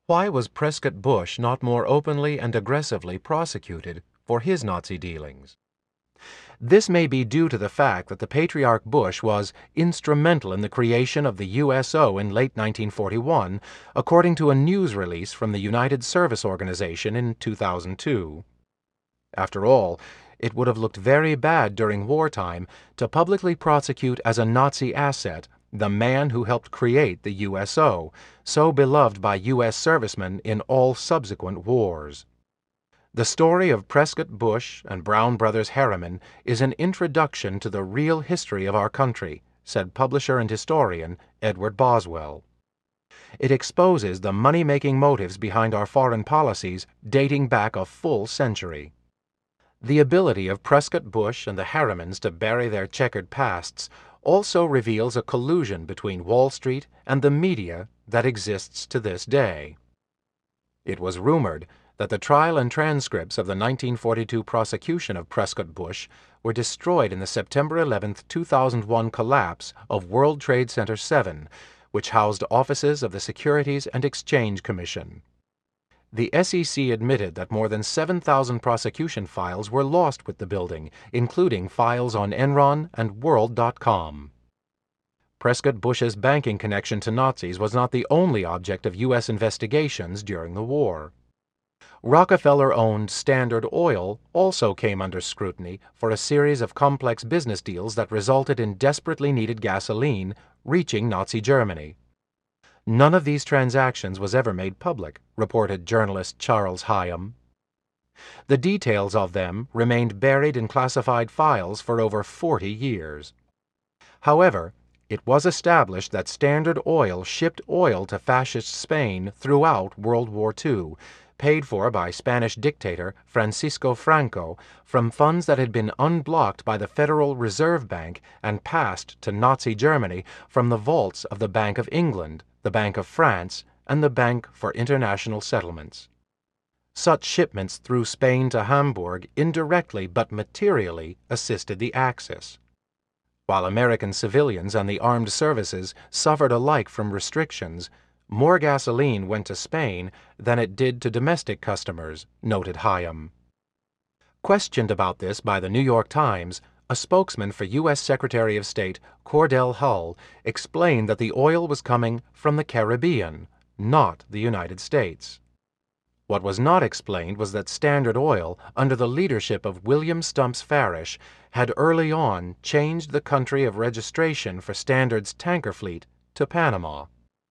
Why was Prescott Bush not more openly and aggressively prosecuted for his Nazi dealings? This may be due to the fact that the Patriarch Bush was instrumental in the creation of the USO in late 1941, according to a news release from the United Service Organization in 2002. After all, it would have looked very bad during wartime to publicly prosecute as a Nazi asset the man who helped create the USO, so beloved by U.S. servicemen in all subsequent wars. The story of Prescott Bush and Brown Brothers Harriman is an introduction to the real history of our country, said publisher and historian Edward Boswell. It exposes the money-making motives behind our foreign policies dating back a full century. The ability of Prescott Bush and the Harrimans to bury their checkered pasts also reveals a collusion between Wall Street and the media that exists to this day. It was rumored that the trial and transcripts of the 1942 prosecution of Prescott Bush were destroyed in the September 11, 2001 collapse of World Trade Center 7, which housed offices of the Securities and Exchange Commission. The SEC admitted that more than 7,000 prosecution files were lost with the building, including files on Enron and World.com. Prescott Bush's banking connection to Nazis was not the only object of U.S. investigations during the war. Rockefeller-owned Standard Oil also came under scrutiny for a series of complex business deals that resulted in desperately needed gasoline reaching Nazi Germany. None of these transactions was ever made public, reported journalist Charles Hyam. The details of them remained buried in classified files for over 40 years. However, it was established that Standard Oil shipped oil to fascist Spain throughout World War II, paid for by Spanish dictator Francisco Franco from funds that had been unblocked by the Federal Reserve Bank and passed to Nazi Germany from the vaults of the Bank of England, the Bank of France, and the Bank for International Settlements. Such shipments through Spain to Hamburg indirectly but materially assisted the Axis. While American civilians and the armed services suffered alike from restrictions, more gasoline went to Spain than it did to domestic customers, noted Hyam. Questioned about this by the New York Times, a spokesman for U.S. Secretary of State Cordell Hull explained that the oil was coming from the Caribbean, not the United States. What was not explained was that Standard Oil, under the leadership of William Stumps Farish, had early on changed the country of registration for Standard's tanker fleet to Panama.